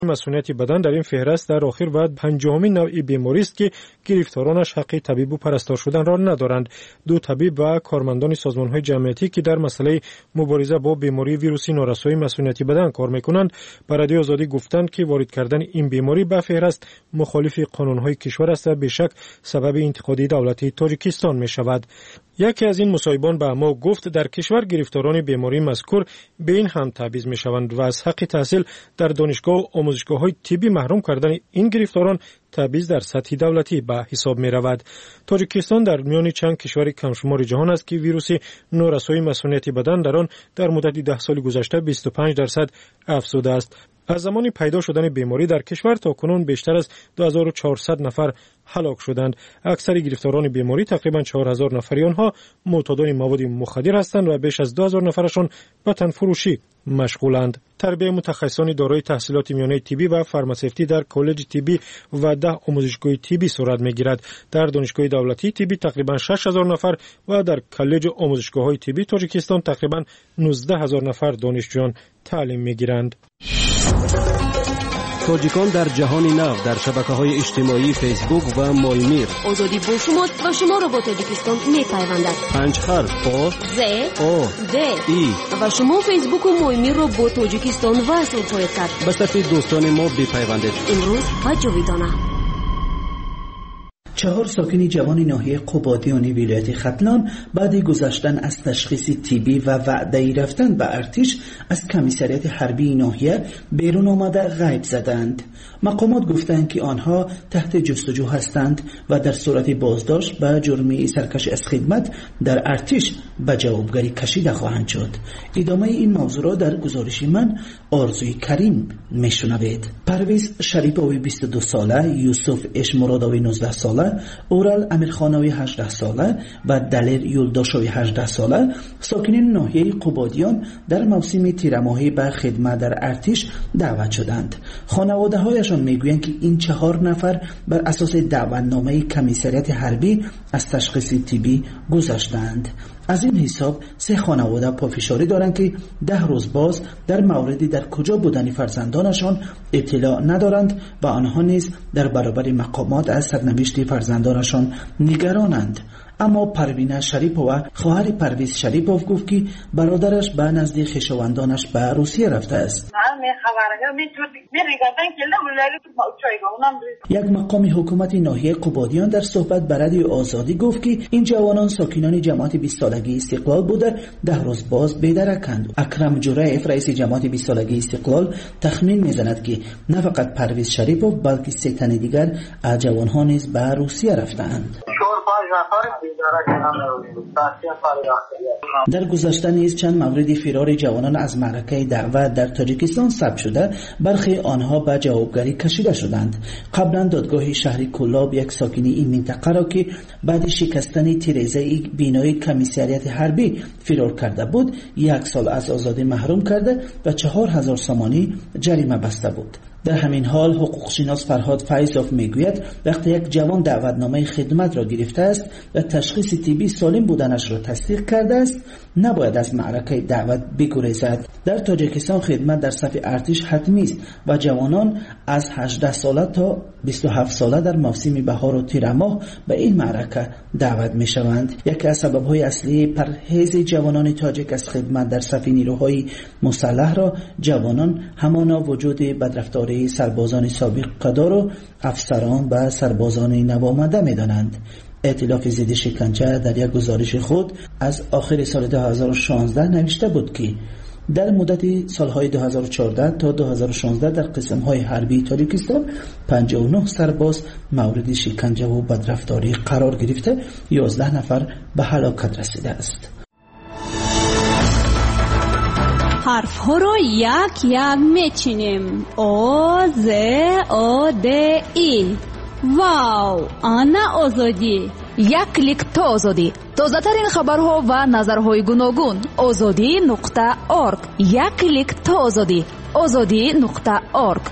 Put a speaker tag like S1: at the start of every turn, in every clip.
S1: مسئولیت بدن در این فهرست در آخر و پنجمین نوع بیماری است که گرفتارانش حق طبیب و پرستار شدن را ندارند. دو طبیب و کارمندان سازمان‌های جمعیتی که در مسئله مبارزه با بیماری ویروسی نارسایی مسئولیت بدن کار می‌کنند، به رادیو آزادی گفتند که وارد کردن این بیماری به فهرست مخالف قانون‌های کشور است و بیشک سبب انتقادی دولت تاجیکستان می‌شود. یکی از این مصاحبان به ما گفت در کشور گرفتاران بیماری مذکور به این هم تبعیض می‌شوند و از حق تحصیل در دانشگاه و آموزشگاه‌های طبی محروم کردن این گرفتاران تبعیض در سطح دولتی به حساب می‌رود. تاجیکستان در میان چند کشور کمشمار جهان است که ویروس نارسایی مسئولیت بدن در آن در مدت 10 سال گذشته 25% افزوده است. از زمان پیدا شدن بیماری در کشور تا کنون بیشتر از 2400 نفر هلاک شدند. اکثر گرفتاران بیماری تقریبا 4000 نفری آنها معتادان مواد مخدر هستند و بیش از 2000 نفرشان به تن فروشی مشغولند. تربیه متخصصان دارای تحصیلات میانه طبی و فارماسیستی در کالج طبی و 10 آموزشگاه طبی صورت میگیرد. در دانشگاه دولتی طبی تقریبا 6000 نفر و در کالج آموزشگاه‌های طبی تاجیکستان تقریبا 19000 نفر دانشجویان تعلیم میگیرند.
S2: تاجیکان در جهان نو در شبکه‌های اجتماعی فیسبوک و مایمیر.
S3: آزادی با شماست و شما را با تاجیکستان می‌پیوندد.
S2: 5 حرف آ
S3: ز
S2: او
S3: د
S2: ای
S3: و شما فیسبوک و مایمیر را با تاجیکستان وصل خواهید کرد.
S2: به صفحه دوستان ما بپیوندید.
S3: امروز و جاویدانه.
S4: 4 ساکن جوان ناحیه قبادیان ولایت ختلان بعد گذشتن از تشخیص طبی و وعده رفتن به ارتش از کمیسریات حربی ناحیه بیرون آمده غیب زدند. مقامات گفتند که آنها تحت جستجو هستند و در صورت بازداشت به جرم سرکش از خدمت در ارتش به جوابگری کشیده خواهند شد. ادامه این موضوع را در گزارش من آرزوی کریم میشنوید. پرویز شریپوی 22 ساله، یوسف اشمرادوی 19 ساله، اورال امیرخانوی 18 ساله و دلیر یولداشوی 18 ساله ساکنین ناحیه قبادیان در موسم تیرماهی به خدمت در ارتش دعوت شدند. خانواده هایشان میگویند که این 4 نفر بر اساس دعوتنامه کمیسریات حربی از تشخیص طبی گذشتند. از این حساب 3 خانواده پافشاری دارند که 10 روز باز در موردی در کجا بودن فرزندانشان اطلاع ندارند و آنها نیز در برابر مقامات از سرنوشت فرزندانشان نگرانند. اما پروینه شریپووا خواهر پرویز شریپوف گفت که برادرش به نزد خویشاوندانش به روسیه رفته است. یک مقام حکومت ناحیه قبادیان در صحبت با رادیو آزادی گفت که این جوانان ساکنان جماعت 20 سالگی استقلال بوده 10 روز باز بی‌درکند. اکرم جرایف رئیس جماعت 20 سالگی استقلال تخمین میزند که نه فقط پرویز شریپوف بلکه 3 تن دیگر از جوانها نیز به روسیه رفتند. در گذشته نیز چند مورد فرار جوانان از معرکه دعوت در تاجیکستان ثبت شده، برخی آنها به جوابگری کشیده شدند. قبلا دادگاه شهر کلاب یک ساکن این منطقه را که بعد شکستن تیریزه بینای کمیسریات حربی فرار کرده بود 1 سال از آزادی محروم کرده و 4000 سامانی جریمه بسته بود. در همین حال حقوقشناس فرهاد فیضوف میگوید وقتی یک جوان دعوتنامه خدمت را گرفته است و تشخیص طبی سالم بودنش را تصدیق کرده است نباید از معرکه دعوت بگریزد. در تاجیکستان خدمت در صف ارتش حتمی است و جوانان از 18 ساله تا 27 ساله در موسم بهار و تیر ماه به این معرکه دعوت می شوند. یکی از سبب‌های اصلی پرهیز جوانان تاجیک از خدمت در صف نیروهای مسلح را جوانان همانا وجود بدرفتاری سربازان سابق قدار و افسران و سربازان نوآمده می دانند. ائتلاف ضد شکنجه در یک گزارش خود از آخر سال 2016 نوشته بود که در مدت سالهای 2014 تا 2016 در قسم‌های حربی تاجیکستان 59 سرباز مورد شکنجه و بدرفتاری قرار گرفته 11 نفر به هلاکت رسیده است.
S5: حرف ها رو یک یک میچینیم. او ز او د ای. واو، آنا آزادی.
S6: یک کلیک تا آزادی. تازه ترین خبرها و نظرهای گوناگون. azadi.org. یک کلیک تا آزادی. azadi.org.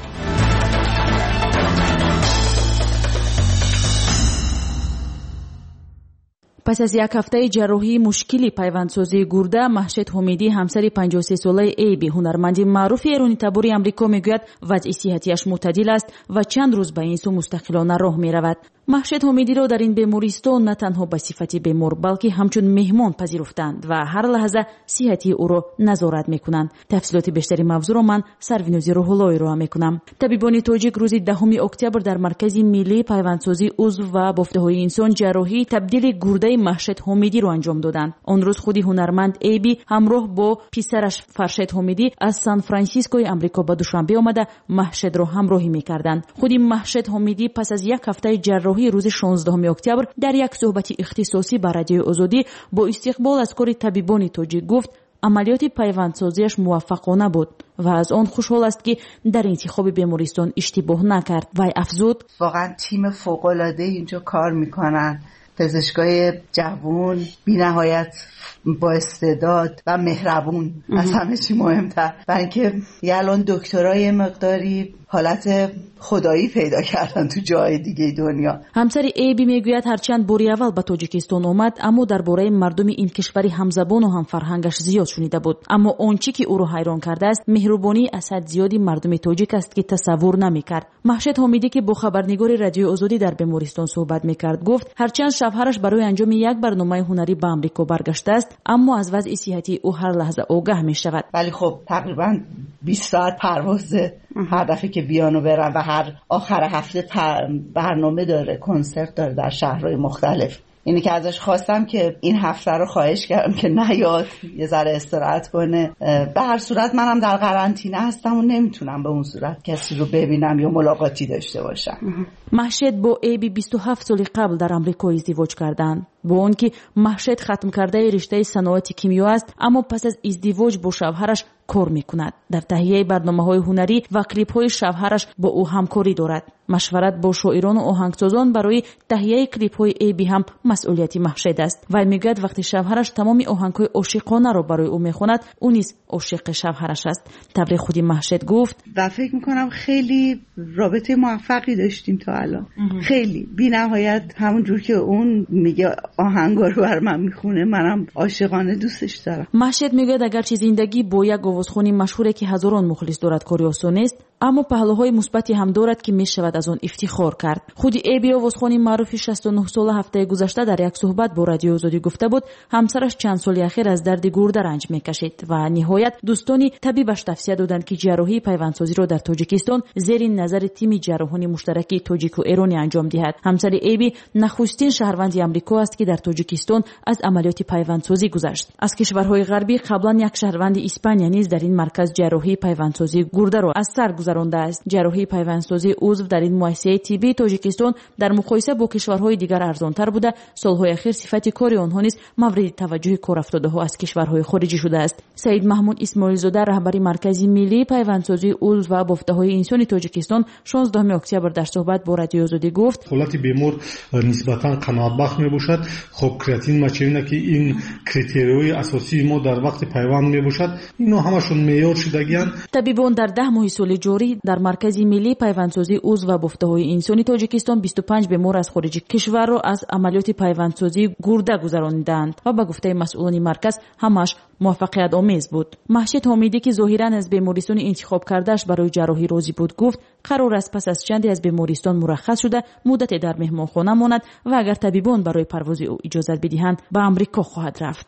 S6: پس از یک هفته جراحی مشکلی پیوندسازی گرده، مهشید حمیدی همسر 53 ساله ایبی هنرمند معروف ایرانی تباری آمریکا میگوید وضع صحتیش معتدل است و چند روز به این سو مستقلانه راه میرود. مهشید حمیدی را در این بیمارستان نه تنها به صفت بیمار بلکه همچون مهمان پذیرفتند و هر لحظه صحتی او را نظارت میکنند. تفصیلات بیشتری موضوع را من سروینوزی روح‌اللهی را میکنم. طبیبان تاجیک روز 10 اکتبر در مرکز ملی پیوندسازی عضو و بافته‌های انسان جراحی تبدیل گرده مهشید حمیدی را انجام دادند. آن روز خودی هنرمند ایبی همراه با پسرش فرشید حمیدی از سان فرانسیسکوی آمریکا به دوشنبه آمده مهشید را همراهی میکردند. خودی مهشید حمیدی پس از یک هفته جراحی روز 16 اکتبر در یک صحبت اختصاصی با رادیو آزادی با استقبال از کار طبیبان تاجیک گفت عملیات پیوندسازیش موفقانه بود و از آن خوشحال است که در انتخاب بیمارستان اشتباه نکرد. وی افزود
S7: واقعا تیم فوق‌العاده اینجا کار میکنن، پزشکای جوان بی‌نهایت با استعداد و مهربون، از همه چی مهمتر، برای اینکه الان دکترای مقداری حالت خدایی پیدا کردن تو جای دیگه دنیا.
S6: همسر ایبی میگوید هرچند باری اول به تاجیکستان آمد اما درباره مردم این کشوری همزبان و هم فرهنگش زیاد شنیده بود، اما آنچه که او را حیران کرده است مهربانی اسد زیادی مردم تاجیک است که تصور نمیکرد. مهشید حمیدی که با خبرنگار رادیو آزادی در بیمارستان صحبت میکرد گفت هرچند شوهرش برای انجام یک برنامه هنری به آمریکا برگشته است اما از وضع صحتی او هر لحظه آگاه میشود.
S7: ولی خب تقریبا 20 ساعت پروازه، هر دفعه که بیان و برن و هر آخر هفته برنامه داره، کنسرت داره در شهرهای مختلف. اینی که ازش خواستم که این هفته رو خواهش کردم که نیاد یه ذره استراحت کنه. به هر صورت منم در قرنطینه هستم و نمیتونم به اون صورت کسی رو ببینم یا ملاقاتی داشته باشم.
S6: مهشید با ایبی 27 سال قبل در آمریکا ازدواج کردند. با اون که مهشید ختم کرده رشته صنایع کیمیا است اما پس از ازدواج با شوهرش کار میکند. در تهیه برنامه‌های هنری و کلیپ‌های شوهرش با او همکاری دارد. مشورت با شاعران و آهنگسازان برای تهیه کلیپ‌های ایبی هم مسئولیت مهشید است. و میگوید وقتی شوهرش تمام آهنگ‌های عاشقانه را برای او میخواند او نیز عاشق شوهرش است. تبر خودی مهشید گفت
S7: و فکر میکنم خیلی رابطه موفقی داشتیم تا الان. خیلی بی‌نهایت همونجور که اون میگه آهنگا رو بر من میخونه منم عاشقانه دوستش دارم.
S6: مهشید میگه اگرچه زندگی با یک آوازخوانی مشهوره که هزاران مخلص دارد کاری آسان است اما پهلوهای مثبتی هم دارد که میشود از آن افتخار کرد. خود ایبی آوازخوانی معروف 69 ساله هفته گذشته در یک صحبت با رادیو آزادی گفته بود همسرش چند سال اخیر از درد گرده رنج میکشید و نهایت دوستانی طبیبش توصیه دادند که جراحی پیوندسازی را در تاجیکستان زیر نظر تیم جراحان مشترک تاجیک و ایرانی انجام دهد. همسر ایبی نخستین شهروند آمریکا است که در تاجیکستان از عملیات پیوندسازی گذشت. از کشورهای غربی قبلا یک شهروند اسپانیا نیز در این مرکز جراحی پیوندسازی گرده را از سر گذرانده است. جراحی پیوندسازی عضو در این مؤسسه طبی تاجیکستان در مقایسه با کشورهای دیگر ارزانتر بوده. سالهای اخیر صفت کار آنها نیز مورد توجه کارافتاده‌ها از کشورهای خارجی شده است. سید محمود اسماعیل زاده رهبر مرکز ملی پیوندسازی عضو و بافته‌های انسانی تاجیکستان 16 اکتبر در صحبت با رادیو آزادی گفت
S8: حالت بیمار نسبتاً قناعتبخش میباشد. خب کراتین مچینه که این کریتریوی اساسی ما در وقت پیوند میباشد اینا همشون معیار شدگیان.
S6: طبیبان در 10 ماه سال جاری در مرکز ملی پیوندسازی عضو و بافته‌های انسانی تاجیکستان 25 بیمار از خارج کشور را از عملیات پیوندسازی گرده گذراندند و به گفته مسئولان مرکز همش موفقیت آمیز بود. مهشید حمیدی که ظاهراً از بیمارستان انتخاب کردهش برای جراحی راضی بود گفت قرار است پس از چندی از بیمارستان مرخص شده مدت در مهمانخانه ماند و اگر طبیبان برای پرواز او اجازه بدهند به آمریکا خواهد رفت.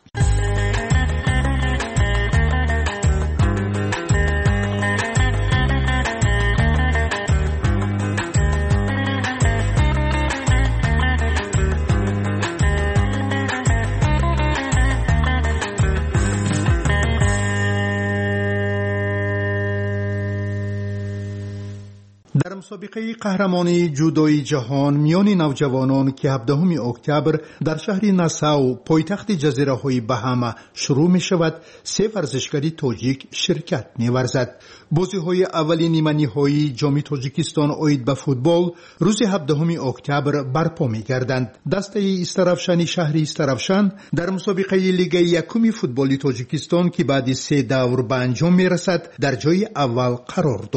S9: در مسابقه قهرمانی جودوی جهان میان نوجوانان که 17 اکتبر در شهر ناساو پایتخت جزیره های بهاما شروع می شود 3 ورزشکاری تاجیک شرکت می ورزد. بازی های اولی نیمه نهایی جام تاجیکستان اوید به فوتبال روز 17 اکتبر برپا می گردند. دسته استرافشانی شهر استرافشان در مسابقه لیگ یکم فوتبالی تاجیکستان که بعد 3 دور به انجام می رسد در جای اول قرار دارد.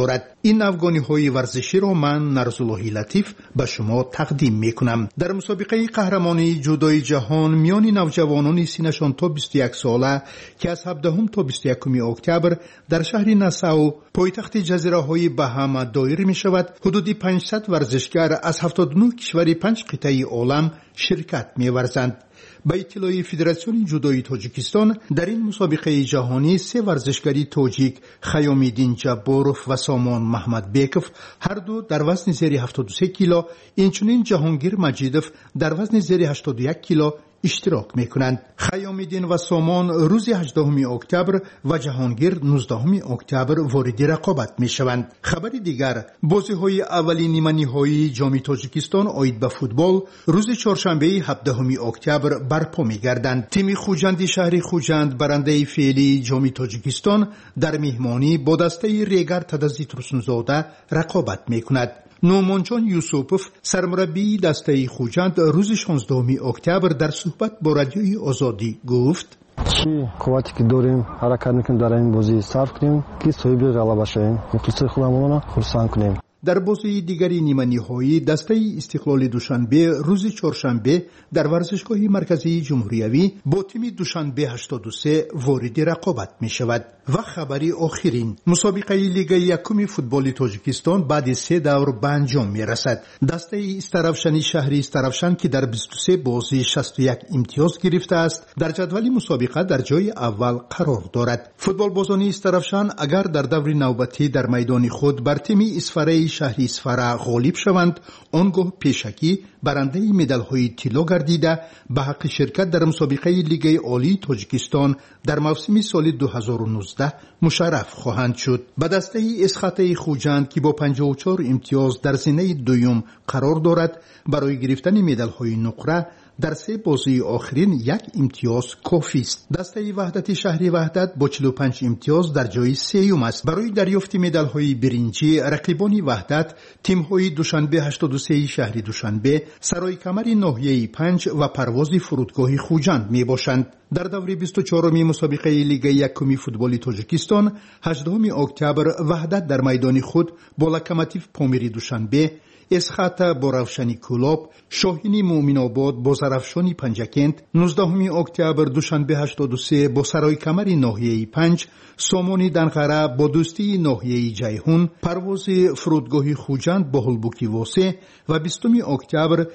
S9: این افغانی‌های ورزشی را من نرزاللهی لطیف به شما تقدیم میکنم. در مسابقه قهرمانی جودوی جهان میان نوجوانان سنشان تا 21 ساله که از 17 تا 21 اکتبر در شهر ناساو پایتخت جزیره‌های بهاما دایر می‌شود، حدود 500 ورزشکار از 79 کشور 5 قطعه عالم شرکت می‌ورزند. به اطلاع فدراسیون جودوی تاجیکستان در این مسابقه جهانی 3 ورزشکاری تاجیک خیام‌الدین جباروف و سامان محمد بیکوف هر دو در وزن زیر 73 کیلو، اینچنین جهانگیر مجیدوف در وزن زیر 81 کیلو اشتراک میکنند. خیام‌الدین و سامان روز 18 اکتبر و جهانگیر 19 اکتبر وارد رقابت میشوند. خبر دیگر، بازی‌های اولی نیمه نهایی جام تاجیکستان عاید به فوتبال روز چهارشنبه 17 اکتبر برپا میگردند. تیم خوجند شهر خوجند برنده فعلی جام تاجیکستان در میهمانی با دسته ریگر تدزی ترسنزاده رقابت میکند. نومانجان یوسوپوف سرمربی دسته خوجند روز 16 اکتبر در صحبت با رادیوی آزادی گفت:
S10: چی قوتی که داریم حرکت میکنیم در این بازی صرف کنیم که صاحب غلبه شویم، مخلص خودمون را خرسند کنیم. در بازی دیگری نیمه نهایی دسته استقلال دوشنبه روز چهارشنبه در ورزشگاه مرکزی جمهوریوی با تیم دوشنبه 83 وارد رقابت می شود. و خبری آخرین، مسابقه لیگ یکم فوتبال تاجیکستان بعد 3 دور به انجام می رسد. دسته استرافشانی شهری استرافشان که در 23 بازی 61 امتیاز گرفته است در جدول مسابقه در جای اول قرار دارد. فوتبال بازان استرافشان اگر در دور نوبتی در میدان خود بر تیم اسفره شهری اسفره غالب شوند، آنگاه پیشکی برنده مدال‌های طلا گردیده به حق شرکت در مسابقه لیگ عالی تاجیکستان در موسم سال 2019 مشرف خواهند شد. به دسته اسخط خوجند که با 54 امتیاز در زینه دوم قرار دارد، برای گرفتن مدال‌های نقره در 3 بازی آخرین 1 امتیاز کافی است. دسته وحدت شهری وحدت با 45 امتیاز در جای 3 است. برای دریافت مدال‌های برنجی رقیبان وحدت تیم‌های دوشنبه 83 شهری دوشنبه، سرای کمر ناحیه 5 و پرواز فرودگاه خوجند میباشند. در دور 24 مسابقه لیگ یکم فوتبال تاجیکستان 18 اکتبر وحدت در میدان خود با لوکوموتیو پامیری دوشنبه، اسخط با روشنی کلاب، شاهینی مومن آباد با زرافشانی پنجکند، 19 اکتبر دوشنبه 83 با سرای کمر ناحیه 5، سامانی دنقره با دوستی ناحیه جیهون، پرواز فرودگاه خوجند با هلبوکی واسه و 20 اکتبر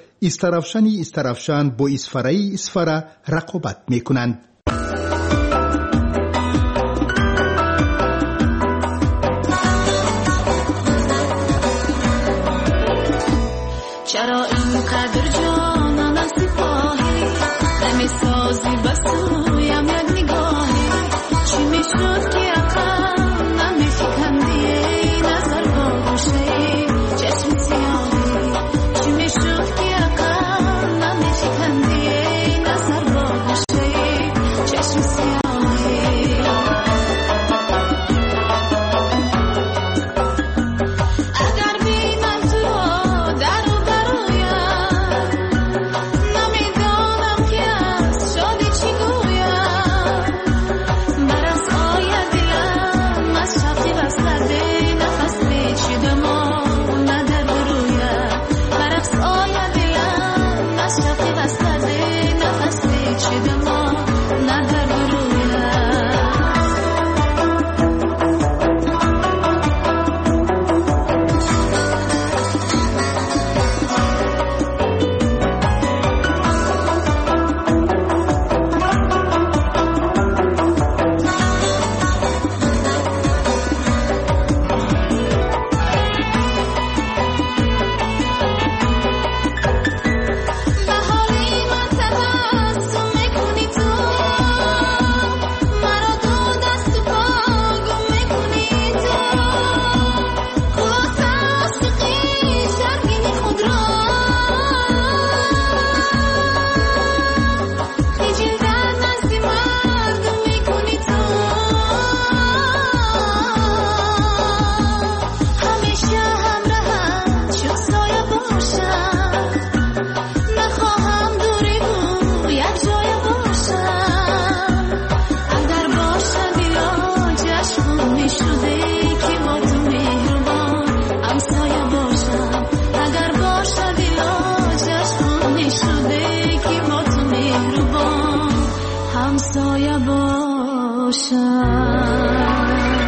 S10: استرافشان با اسفره رقابت میکنند.
S11: چرا اینقدر جانم سپاهی نمیسازی بسویم یک نگاهی؟ چی میشد که عقل نمیفکندی ای نظر با گوشه چشم سیاهی؟ چی میشد که عقل نمیفکندی ای نظر با گوشه چشم سیاهی؟ اگر بینم تو در نمیدانم که از شادی چی باشم.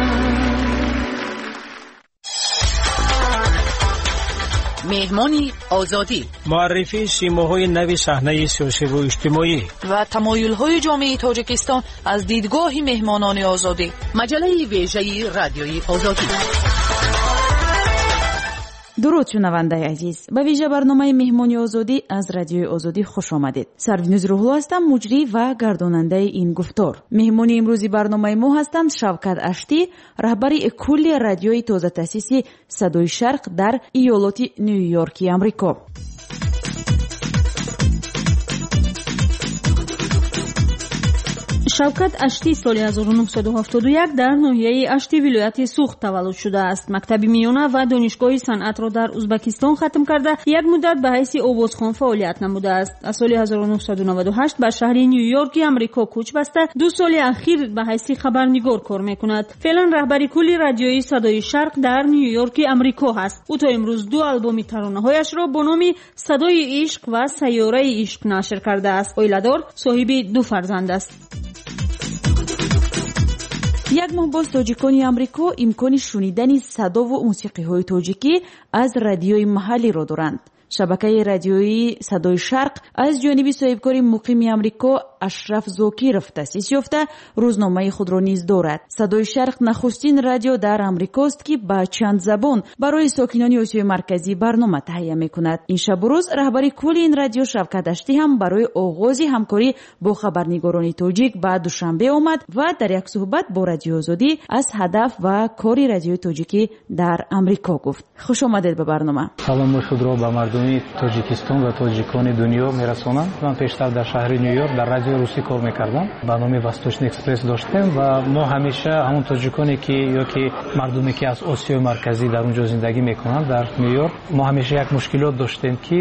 S12: مهمانی آزادی،
S2: معرفی سیماهای نوی صحنه سیاسی و اجتماعی
S12: و تمایل‌های جامعه تاجیکستان از دیدگاه مهمانان آزادی. مجله ویژه رادیوی آزادی.
S6: درود شنونده عزیز، به ویژه برنامه مهمانی آزادی از رادیوی آزادی خوش آمدید. سروینوز روحلو هستم، مجری و گرداننده این گفتار. مهمانی امروزی برنامه ما هستند شوکت اشتی، رهبری کل رادیوی تازه تأسیسی صدای شرق در ایالات نیویورکی آمریکا.
S5: شوکت اشتی سال 1971 در ناحیه اشتی ولایت سوخت تولد شده است. مکتب میانه و دانشگاه صنعت را در ازبکستان ختم کرده یک مدت به حیث آوازخوان فعالیت نموده است. از سال 1998 به شهر نیویورک آمریکا کوچ بسته 2 سال اخیر به حیث خبرنگار کار میکند. فعلا رهبری کل رادیوی صدای شرق در نیویورک آمریکا است. او تا امروز 2 آلبوم ترانه‌هایش را با نام صدای عشق و سیاره عشق نشر کرده است. اویله‌دار، صاحب 2 فرزند است.
S6: یک ماه باز تاجیکان آمریکا امکان شنیدن صدا و موسیقی های تاجیکی از رادیوی محلی را دارند. شبکه رادیویی صدای شرق از جانب صاحبکار مقیم آمریکا اشرف زاکیرов تأسیس یافته روزنامه خود را نیز دارد. صدای شرق نخستین رادیو در آمریکاست که با چند زبان برای ساکنان آسیای مرکزی برنامه تهیه می‌کند. این شب و روز رهبری کل این رادیو شوکت اشتی هم برای آغاز همکاری با خبرنگاران تاجیک به دوشنبه آمد و در یک صحبت با رادیو آزادی از هدف و کاری رادیو تاجیکی در آمریکا گفت. خوش آمدید به برنامه.
S13: سلام خود را به مردم تاجیکستان و تاجیکان دنیا میرسانم. من پیشتر در شهر نیویورک در رادیو روسی کار میکردم. برنامه واستوچنی اکسپرس داشتیم و ما همیشه همون تاجیکانی که یا که مردمی که از آسیای مرکزی در اونجا زندگی میکنند در نیویورک، ما همیشه یک مشکلات داشتیم که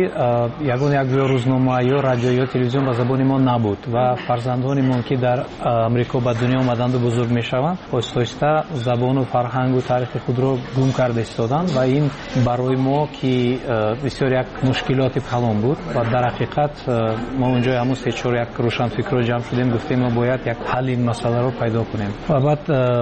S13: یک روزنامه یا رادیو یا تلویزیون به زبان ما نبود و فرزندانمون که در آمریکا به دنیا آمدند و بزرگ میشوند آهسته زبان و فرهنگ و تاریخ خود را گم کرده ایستادند و این برای ما که بسیار یک مشکلات کلان بود و در حقیقت ما اونجا همون 3-4 یک روشنفکر جمع شدیم، گفتیم ما باید یک حل این مسئله رو پیدا کنیم و بعد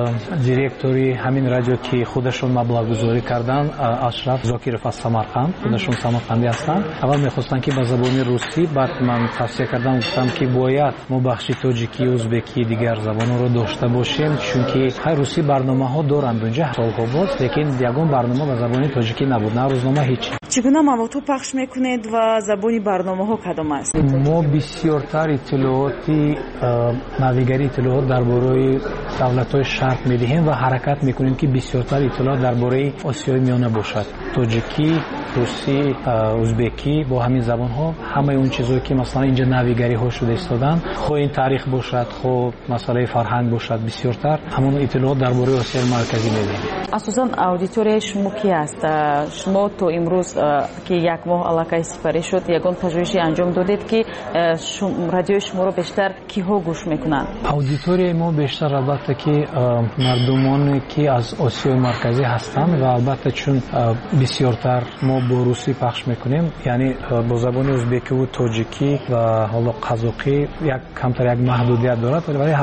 S13: دیرکتوری همین رادیو که خودشون مبلغ گذاری کردن اشرف زاکیرов از سمرقند، خودشون سمرقندی هستند، اول میخواستن که به زبان روسی، بعد من توصیه کردم گفتم که باید ما بخش تاجیکی، ازبکی دیگر زبان رو داشته باشیم چون که های روسی برنامه‌ها دارند اونجا سالها باز، لیکن یگان برنامه به زبان تاجیکی نبود، نه روزنامه هیچ.
S6: چگونه موضوع پخش میکنید و زبانی برنامه‌ها کدام است؟
S13: ما بسیارتر اطلاعاتی ناویگری اطلاعات درباره دولت‌های شرق می‌دهیم و حرکت می‌کنیم که بسیارتر اطلاعات درباره آسیای میانه باشد. تاجیکی، روسی، ازبکی با همین زبان‌ها همه اون چیزایی که مثلا اینجا ناویگری‌ها شده ایستادن، خو این تاریخ باشد، خو مسئله فرهنگ باشد، بسیارتر همون اطلاعات درباره آسیای مرکزی می‌دهیم.
S6: اساساً اودیتوری شما کی است؟ شما تو امروز که یک ماه علاقه سپری شد یگان پژوهشی انجام دادید که رادیو شما رو بیشتر کیها گوش میکنن؟
S13: اودیتوری ما بیشتر البته که مردمانی که از آسیای مرکزی هستند و البته چون بسیارتر ما با روسی پخش میکنیم، یعنی با زبان ازبکی و تاجیکی و حالا قزاقی یک کمتر یک محدودیت دارد، ولی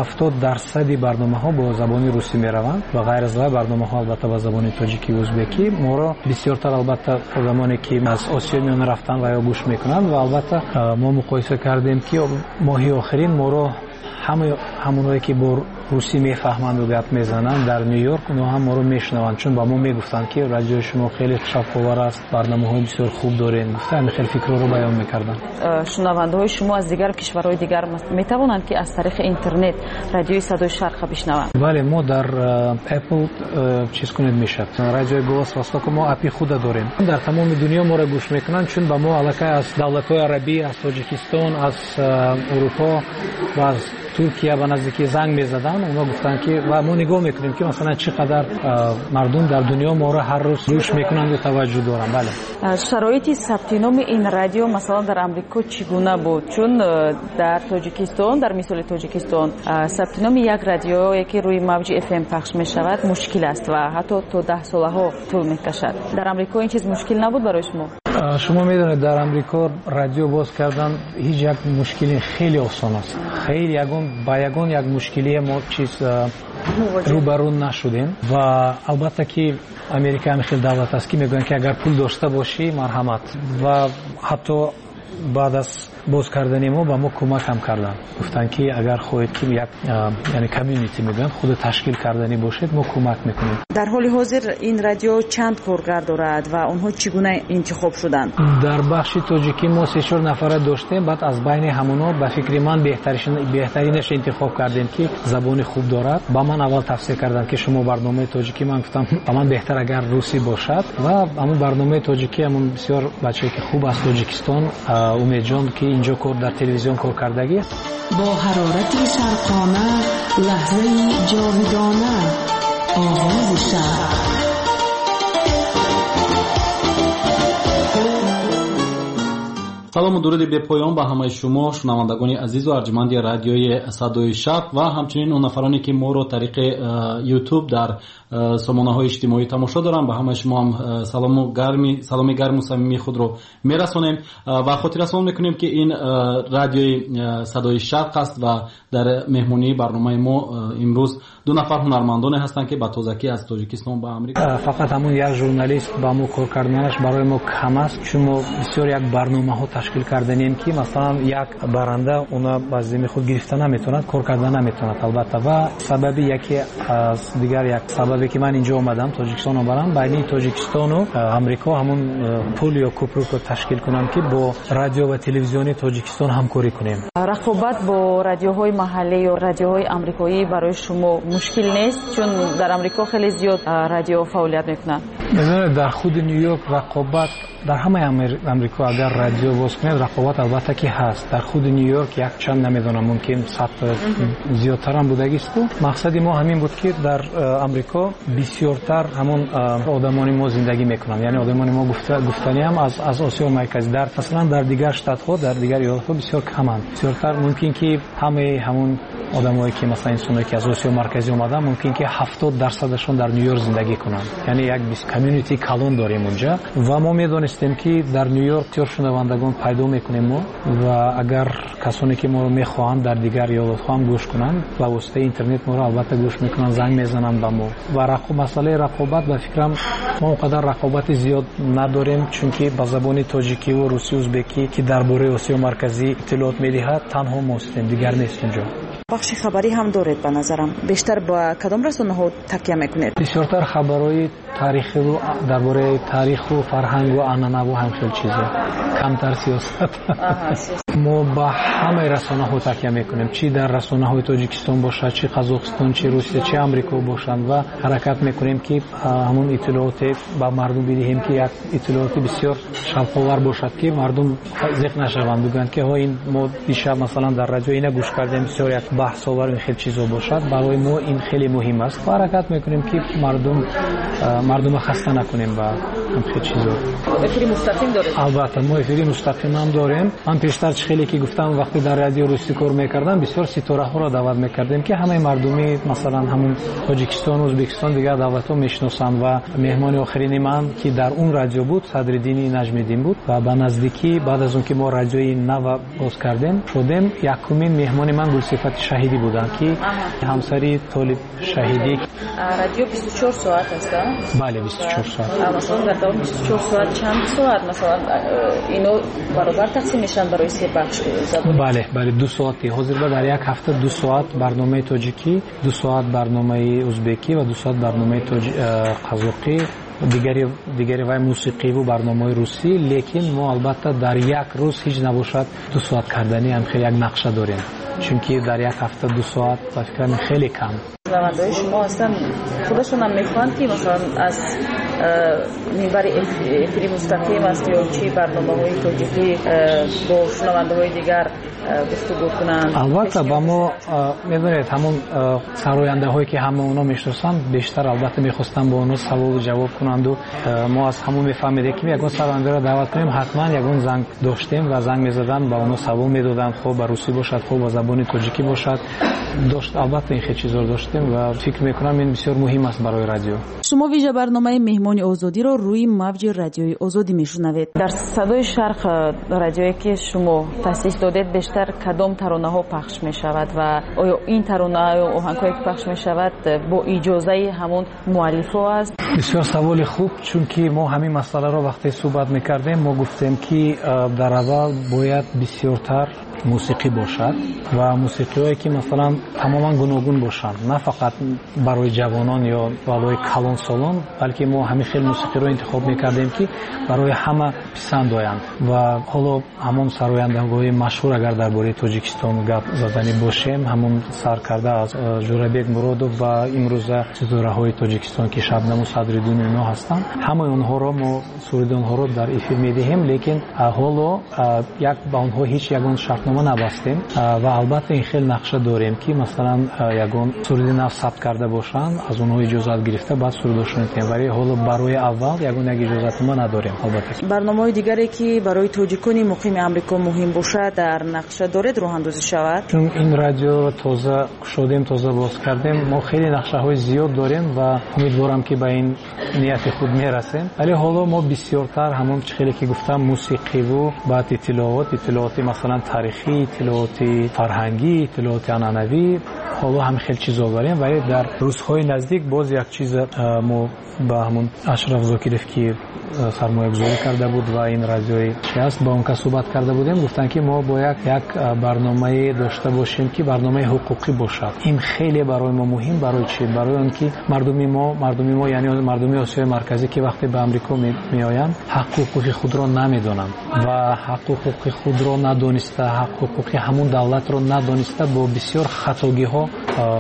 S13: 70% برنامه‌ها با زبان روسی میروند و غیر از برنامه‌ها البته با زبان تاجیکی و ازبکی. ما را بسیارتر البته زمانی که از آسیا میان رفتن و یا گوش میکنن و البته ما مقایسه کردیم که ماهی آخرین ما رو همونایی که با روسی میفهمند و گپ میزنند در نیویورک اونا هم ما رو میشنوند، چون با ما میگفتند که رادیو شما خیلی شفاور است، برنامه‌های بسیار خوب دارین، گفتن خیلی فکر رو بیان میکردن.
S6: شنونده‌های شما از دیگر کشورهای دیگر میتوانند که از طریق اینترنت رادیوی صدای شرق بشنوند؟
S13: بله، ما در اپل چیز کنید میشه، رادیو گوس واستوک ما اپی خود داریم، در تمام دنیا ما رو گوش میکنن، چون با ما علاقه از دولت‌های عربی، از تاجیکستان، از اروپا و از ترکیه به نزدیکی زنگ میزدن، اونا گفتن که و ما نگاه میکنیم که مثلا چقدر مردم در دنیا ما رو هر روز گوش میکنن و توجه دارن. بله.
S6: شرایط ثبت نام این رادیو مثلا در آمریکا چگونه بود؟ چون در تاجیکستان، در مثال تاجیکستان ثبت نام یک رادیویی که روی موج اف ام پخش میشود مشکل است و حتی تا 10 سالها طول میکشد. در آمریکا این چیز مشکل نبود برای شما؟
S13: شما میدونید در امریکا رادیو باز کردن هیچ یک مشکلی خیلی آسان است. خیلی یک مشکلی ما چیز روبرو نشدیم و البته که امریکا هم خیلی دولت است که میگن که اگر پول داشته باشی مرحمت و حتی بعد از باز کردن ما با ما کمک هم کردن. گفتن که اگر خواهید که یک یعنی کمیونیتی میگن خود تشکیل کردنی باشید ما کمک میکنیم.
S6: در حال حاضر این رادیو چند کارگر دارد و اونها چگونه انتخاب شدند؟
S13: در بخش تاجیکی ما 3-4 نفر داشتیم. بعد از بین همونا به فکر من بهترینش انتخاب کردیم که زبان خوب دارد. با من اول توصیه کردن که شما برنامه تاجیکی، من گفتم با من بهتر اگر روسی باشد و همون برنامه تاجیکی همون بسیار بچه‌ای که خوب از تاجیکستان امید جان که اینجا کار در تلویزیون کار کردگی
S14: با حرارت شرقانه لحظه جاودانه آواز شهر.
S15: سلام و درود به پایان به همه شما شنوندگان عزیز و ارجمند رادیوی صدای شرق و همچنین اون نفرانی که ما رو طریق یوتیوب در سامانه‌های اجتماعی تماشا دارن. به همه شما هم سلام گرم و صمیمی خود رو میرسونیم و خاطر رسان میکنیم که این رادیوی صدای شرق است و در مهمانی برنامه ما امروز 2 نفر هنرمندان هستند که با تازگی از تاجیکستان به آمریکا.
S13: فقط همون یک ژورنالیست با ما کار کردنش برای ما کم است، چون ما بسیار یک برنامه‌ها تشکیل کردنیم که مثلا یک برنده اونا بازی خود گرفتن نمیتونه، کار کردن نمیتونه البته. و سبب یکی از دیگر یک سببی که من اینجا اومدم تاجیکستان اومدم بین تاجیکستان و آمریکا همون پول یا کوپرو رو تشکیل کنم که با رادیو و تلویزیون تاجیکستان همکاری کنیم.
S6: رقابت با رادیوهای محلی و رادیوهای آمریکایی برای شما مشکل نیست؟ چون در آمریکا خیلی زیاد رادیو فعالیت میکنن.
S13: در خود نیویورک رقابت در همه آمریکا اگر رادیو باز کنید رقابت البته که هست. در خود نیویورک یک چند نمیدونم ممکن 100 زیادتر هم بودگی است. مقصد ما همین بود که در آمریکا بسیارتر همون آدمانی ما زندگی میکنن، یعنی آدمانی ما گفتنی هم از آسیا مرکزی. در مثلا در دیگر شتات ها در دیگر ایالت ها بسیار کمند. بسیارتر ممکن که همون آدمایی که مثلا انسانایی که از آسیا مرکزی اومدن ممکن که 70% در نیویورک زندگی کنند، یعنی یک کامیونیتی کلون داریم اونجا و ما میدونستیم که در نیویورک بسیار شنوندگان پیدا میکنیم ما و اگر کسانی که ما رو میخواهند در دیگر ایالت ها هم گوش کنند با واسطه اینترنت ما رو البته گوش میکنن، زنگ میزنن به ما. و مسئله رقابت به فکرم ما اونقدر رقابت زیاد نداریم، چون که با زبان تاجیکی و روسی و ازبکی که درباره آسیا مرکزی اطلاعات میدهد تنها ما هستیم، دیگر نیست اینجا.
S6: بخش خبری هم دارید به نظرم. بیشتر با کدام رسانه‌ها تکیه میکنید؟
S13: بسیارتر خبرهای تاریخی رو درباره تاریخ و فرهنگ و عنعنه و همین چیزا، کمتر سیاست. ما با همه رسانه‌ها تکیه میکنیم، چی در رسانه‌های تاجیکستان باشه، چی قزاقستان، چی روسیه، چی آمریکا باشند و حرکت میکنیم که همون اطلاعات با مردم بدهیم که یک اطلاعات بسیار شفاور باشد که مردم ذهن نشوند بگن که ها این ما دیشب مثلا در رادیو اینا گوش کردیم، بسیار یک بحث آور این خیلی چیزا باشد. برای ما این خیلی مهم است و حرکت میکنیم که مردم خسته نکنیم با این خیلی چیزا.
S6: افری مستقیم دارید؟
S13: البته ما افری مستقیم هم داریم. من پیشتر خیلی که گفتم وقتی در رادیو روسی کار میکردم بسیار ستاره ها را دعوت میکردیم که همه مردمی مثلا همون تاجیکستان و ازبکستان دیگر دعوت ها میشناسند و مهمان آخرین من که در اون رادیو بود صدرالدین نجمیدین بود و به نزدیکی بعد از اون که ما رادیوی نو باز کردیم شدیم یکمین مهمان من گلصفت شهیدی بودن که همسری طالب شهیدی.
S6: رادیو 24 ساعت است؟
S13: بله 24 ساعت.
S6: مثلا در طول 24 ساعت چند ساعت مثلا اینو برابر تقسیم میشن برای سه بخش زبان؟
S13: بله 2 ساعتی. حاضر در یک هفته 2 ساعت برنامه تاجیکی، 2 ساعت برنامه ازبکی و 2 ساعت برنامه قزاقی، دیگری و موسیقی و برنامه روسی. لیکن ما البته در یک روز هیچ نباشد 2 ساعت کردنی هم خیلی یک نقشه داریم، چون که در یک هفته 2 ساعت به فکرم خیلی کم.
S6: شنونده‌های شما هستن خودشون هم میخوان که مثلا از منبر افری مستقیم است یا چی برنامه‌های تاجیکی با شنونده‌های دیگر گفتگو کنند؟
S13: البته با ما میدونید همون سراینده‌هایی که همه اونا میشناسن بیشتر البته میخواستن با اونا سوال و جواب کنند و ما از همون میفهمیدیم که یگان سراینده را دعوت کنیم حتما یگان زنگ داشتیم و زنگ میزدن با اونا سوال میدادن، خب با روسی باشد خب با زبان تاجیکی باشد البته این خیلی چیزا داشتیم و فکر میکنم این بسیار مهم است برای رادیو.
S6: شما ویژه برنامه مهمانی مهمان آزادی را روی موج رادیوی آزادی میشنوید. در صدای شرق رادیویی که شما تأسیس دادید بیشتر کدام ترانه ها پخش می شود و آیا این ترانه و آهنگ هایی که پخش می شود با اجازه همون مؤلف ها است؟
S13: بسیار سوال خوب، چون که ما همین مسئله را وقتی صحبت میکردیم ما گفتیم که در اول باید بسیارتر موسیقی باشد و موسیقی هایی که مثلا تماما گوناگون باشند، نه فقط برای جوانان یا برای کلان سالان، بلکه ما همین خیلی موسیقی رو انتخاب میکردیم که برای همه پسند آیند. و حالا همون سرایندگان مشهور اگر درباره تاجیکستان گپ زدنی باشیم، همون سرکرده از جورابک مرودوف و امروزه ستاره های تاجیکستان که شبنم و صدریدون اینا هستند، همه اونها رو ما سرود اونها رو در افیر میدهیم، لیکن حالا یک با اونها هیچ یگان شرطنامه نبستیم و البته این خیلی نقشه داریم که مثلا یگان سرود نو ثبت کرده باشند، از اونها اجازت گرفته بعد سرودشون میتیم، ولی حالا برای اول یگان یک اجازت ما نداریم. البته
S6: برنامه‌های دیگری که برای توجیکانی مقیم آمریکا مهم باشه در نقشه دارید راه اندازی شود؟
S13: چون این رادیو رو تازه شدیم، تازه باز کردیم، ما خیلی نقشه‌های زیاد داریم و امیدوارم که به این نیت خود میرسیم. ولی حالا ما بسیارتر همون خیلی که گفتم موسیقی و بعد اطلاعات مثلا تاریخی، اطلاعات فرهنگی، اطلاعات عنعنوی، حالا هم خیلی چیزا داریم. ولی در روزهای نزدیک باز یک چیز ما با همون اشرف زاکیرف که سرمایه گذاری کرده بود و این رادیوی هست با اون که صحبت کرده بودیم، گفتن که ما باید یک برنامه داشته باشیم که برنامه حقوقی باشد. این خیلی برای ما مهم. برای چی؟ برای اینکه مردم ما یعنی مردم آسیای مرکزی که وقتی به آمریکا میآیند حقوق خود را نمیدونند و حقوق خود را ندانسته، حقوق همون دولت را ندانسته با بسیار خطاگی ها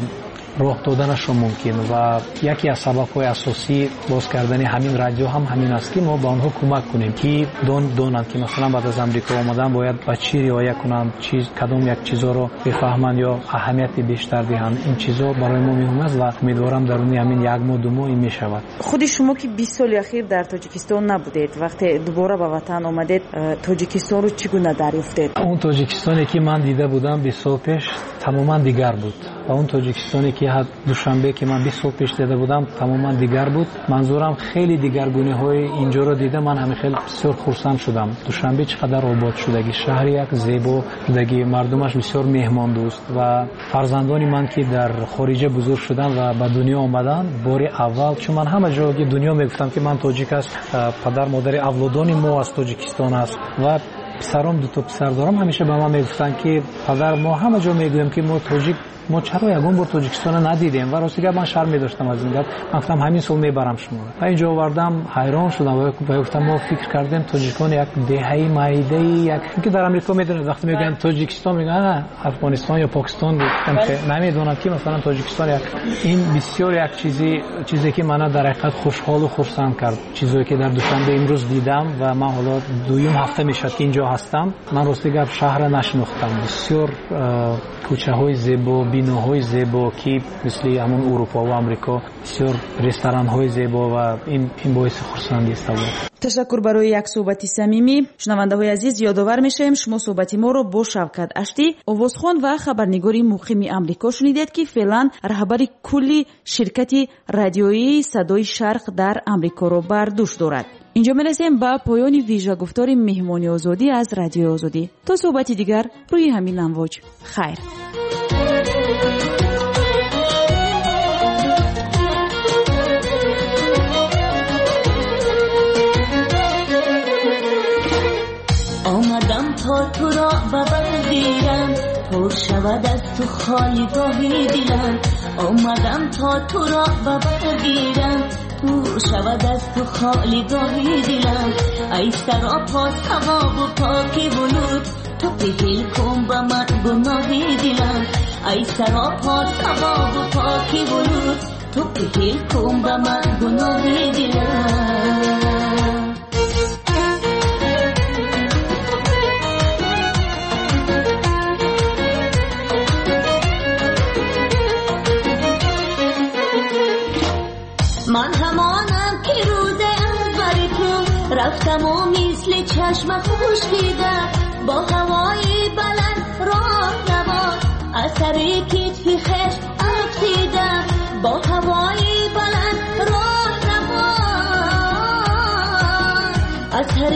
S13: راه دادنشون ممکن و یکی از سبب‌های اساسی باز کردن همین رادیو هم همین است که ما به آنها کمک کنیم که دونند که مثلا بعد از آمریکا آمدن باید با چی رعایت کنند، کدام یک چیزا رو بفهمند یا اهمیت بیشتر دهند. این چیزا برای ما مهم است و امیدوارم درون همین یک ماه دو ماه این میشود.
S6: خود شما که 20 سال اخیر در تاجیکستان نبودید، وقتی دوباره به وطن آمدید تاجیکستان رو چگونه دریافتید؟
S13: اون تاجیکستانی که من دیده بودم 20 سال پیش تماما دیگر بود و اون تاجیکستانی که دوشنبه که من 20 سال پیش دیده بودم تماما دیگر بود. منظورم خیلی دیگرگونی‌های اینجا رو دیدم، من همین خیلی بسیار خرسند شدم. دوشنبه چقدر آباد شدگی، شهر یک زیبا شدگی، مردمش بسیار مهمان دوست و فرزندانی من که در خارج بزرگ شدن و به دنیا آمدن بار اول، چون من همه جای دنیا میگفتم که من تاجیک است، پدر مادر اولادانی ما از تاجیکستان است و پسرام دو تا پسر دارم، همیشه به من میگفتن که پدر ما همه جا میگویم که ما تاجیک، ما چرا یگان بار تاجیکستان ندیدیم و راستیگه من شرم می‌داشتم از این گپ. من گفتم همین سال میبرم شما. و اینجا آوردم، حیران شدم و گفتم ما فکر کردیم تاجیکستان یک دهه‌ای مایده یک که در آمریکا میدونن وقتی میگن تاجیکستان میگن افغانستان یا پاکستان، گفتم که نمیدونم که مثلا تاجیکستان این بسیار یک چیزی که منو در حقیقت خوشحال و خرسند کرد. چیزی که در دوشنبه امروز دیدم و من حالا دویم هفته میشد که اینجا هستم، من راستیگه شهر نشناختم. بسیار کوچه‌های زیبا، بیناهای زیبا که مثل همون اروپا و آمریکا، بسیار رستوران‌های زیبا و این باعث خرسندی است.
S6: تشکر برای یک صحبت صمیمی. شنونده‌های عزیز یادآور می‌شیم شما صحبت ما رو با شوکت اشتی، آوازخوان و خبرنگاری مقیم آمریکا شنیدید که فعلا رهبر کلی شرکت رادیویی صدای شرق در آمریکا رو بر دوش دارد. اینجا میرسیم به پایان ویژه گفتار مهمانی آزادی از رادیو آزادی. تا صحبتی دیگر روی همین امواج. خیر.
S11: آمدم تا تو را ببرگیرم، پر شود از تو خالی گاهی دلم. آمدم تا تو را ببرگیرم، پر شود از تو خالی گاهی دلم. ای سراپا ثواب و پاکی ولود، تو بهل کن به من گناهی دلم. ای سراپا ثواب و پاکی ولود، تو بهل کن به من گناهی دلم. من همانم که روز اول تو رفتم و مثل چشم خشکیدم، با هوای بلند راه روان اثر کتفی خشم افزیدم. با هوای بلند راه روان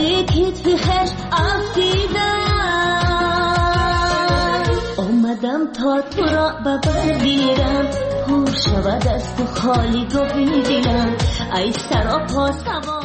S11: روی کتف خش افتیدم آمدم تا تو را ببرگیرم پر شود از تو خالی گاهی دلم ای سراپا سوار